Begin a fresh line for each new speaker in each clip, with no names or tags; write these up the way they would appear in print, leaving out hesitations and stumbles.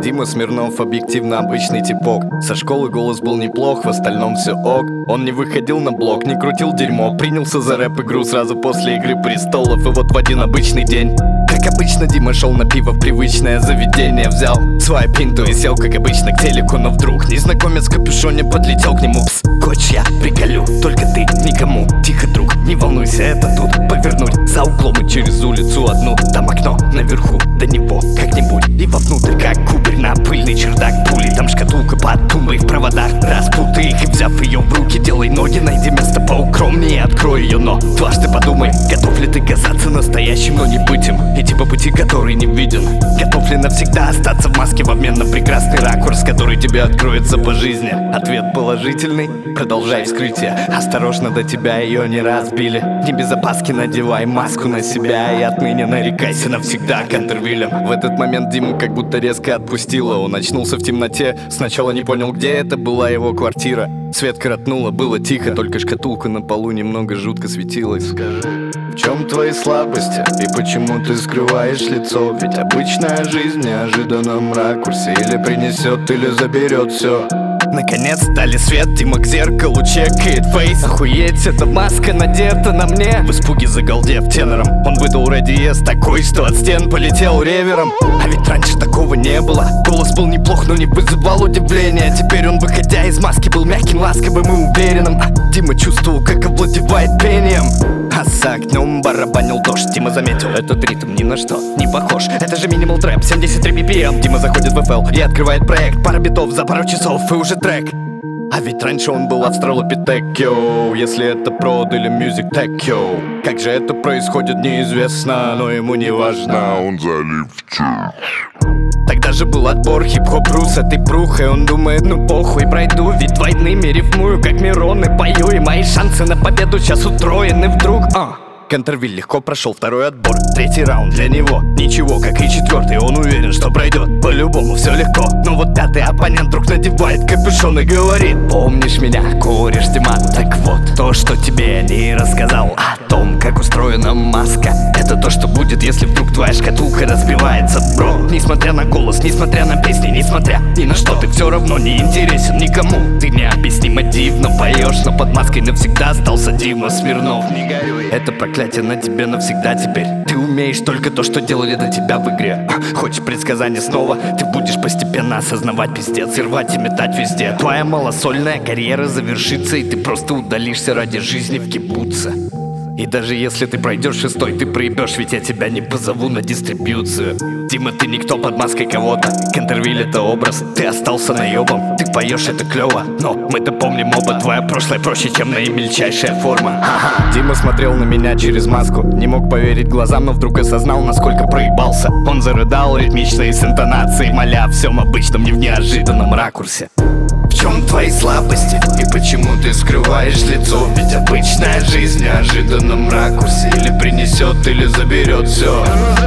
Дима Смирнов, объективно обычный типок. Со школы голос был неплох, в остальном все ок. Он не выходил на блок, не крутил дерьмо. Принялся за рэп-игру сразу после «Игры престолов». И вот в один обычный день, как обычно, Дима шел на пиво в привычное заведение. Взял свою пинту и сел, как обычно, к телеку. Но вдруг незнакомец в капюшоне подлетел к нему. Пс, хочешь я приколю, только ты никому. Тихо, друг, не волнуйся, это тут повернуть за углом и через улицу одну. Там окно наверху, до него как-нибудь и вовнутрь, как кубарь на пыльный чердак. Пули, там шкатулка под тумбой в проводах. Распутай их и, взяв ее в руки, делай ноги. Найди место поукромнее, открой ее, но дважды подумай, готов ли ты казаться настоящим, но не быть им. Идти по пути, который не виден. Готов ли навсегда остаться в маске в обмен на прекрасный ракурс, который тебе откроется по жизни? Ответ положительный, продолжай вскрытие. Осторожно, до тебя ее не разбили. Не без опаски надевай маску на себя и отныне нарекайся навсегда Кантэрвилем. В этот момент Диму как будто резко отпустило. Он очнулся в темноте, сначала не понял, где это, была его квартира. Свет коротнуло, было тихо, только шкатулка на полу немного жутко светилась. Скажи, в чем твои слабости и почему ты скрываешь лицо? Ведь обычная жизнь в неожиданном ракурсе или принесет, или заберет все. Наконец дали свет, Дима к зеркалу чекает фейс. Охуеть, эта маска надета на мне. В испуге загалдев тенором, он выдал радиес такой, что от стен полетел ревером. А ведь раньше такого не было. Голос был неплох, но не вызывал удивления. Теперь он, выходя из маски, был мягким, ласковым и уверенным. Дима чувствовал, как овладевает пением. А за окном барабанил дождь. Дима заметил, этот ритм ни на что не похож. Это же минимал трэп, 73 BPM. Дима заходит в FL и открывает проект. Пара битов за пару часов и уже трек. А ведь раньше он был австралопитек, йоу. Если это прод или мьюзик тек, йоу. Как же это происходит, неизвестно, но ему не важно.
Он залип в чушь.
Тогда же был отбор, хип-хоп-ру с этой прухой. Он думает, ну похуй, пройду, ведь двойными рифмую, как Мирон, и пою. И мои шансы на победу сейчас утроены вдруг. Кантэрвиль легко прошел второй отбор. Третий раунд для него ничего, как и четвертый. Он уверен, что пройдет, по-любому все легко. Но вот пятый оппонент вдруг надевает капюшон и говорит: помнишь меня, куришь, Дима? Так вот, то, что тебе не рассказал о том, как устроена маска, это то, что будет, если вдруг твоя шкатулка разбивается, бро. Несмотря на голос, несмотря на песни, несмотря ни на что, ты все равно не интересен никому. Ты необъяснимо дивно поешь, но под маской навсегда остался Дима Смирнов. Не горюй, это проклятие на тебе навсегда теперь. Ты умеешь только то, что делали до тебя в игре. Хочешь предсказания снова? Ты будешь постепенно осознавать пиздец и рвать и метать везде. Твоя малосольная карьера завершится, и ты просто удалишься ради жизни в кибуце. И даже если ты пройдешь шестой, ты проебешь, ведь я тебя не позову на дистрибьюцию. Дима, ты никто под маской кого-то. Кантэрвиль — это образ, ты остался наебом. Ты поешь, это клево, но мы-то помним оба. Твое прошлое проще, чем наимельчайшая форма. Дима смотрел на меня через маску, не мог поверить глазам, но вдруг осознал, насколько проебался. Он зарыдал ритмично и с интонацией, моля о всем обычном, не в неожиданном ракурсе. В чем твои слабости и почему ты скрываешь лицо? Ведь обычная жизнь в неожиданном ракурсе или принесет, или заберет все.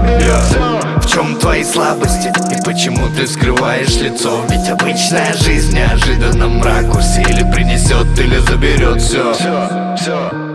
В чем твои слабости и почему ты скрываешь лицо? Ведь обычная жизнь в неожиданном ракурсе или принесет, или заберет все.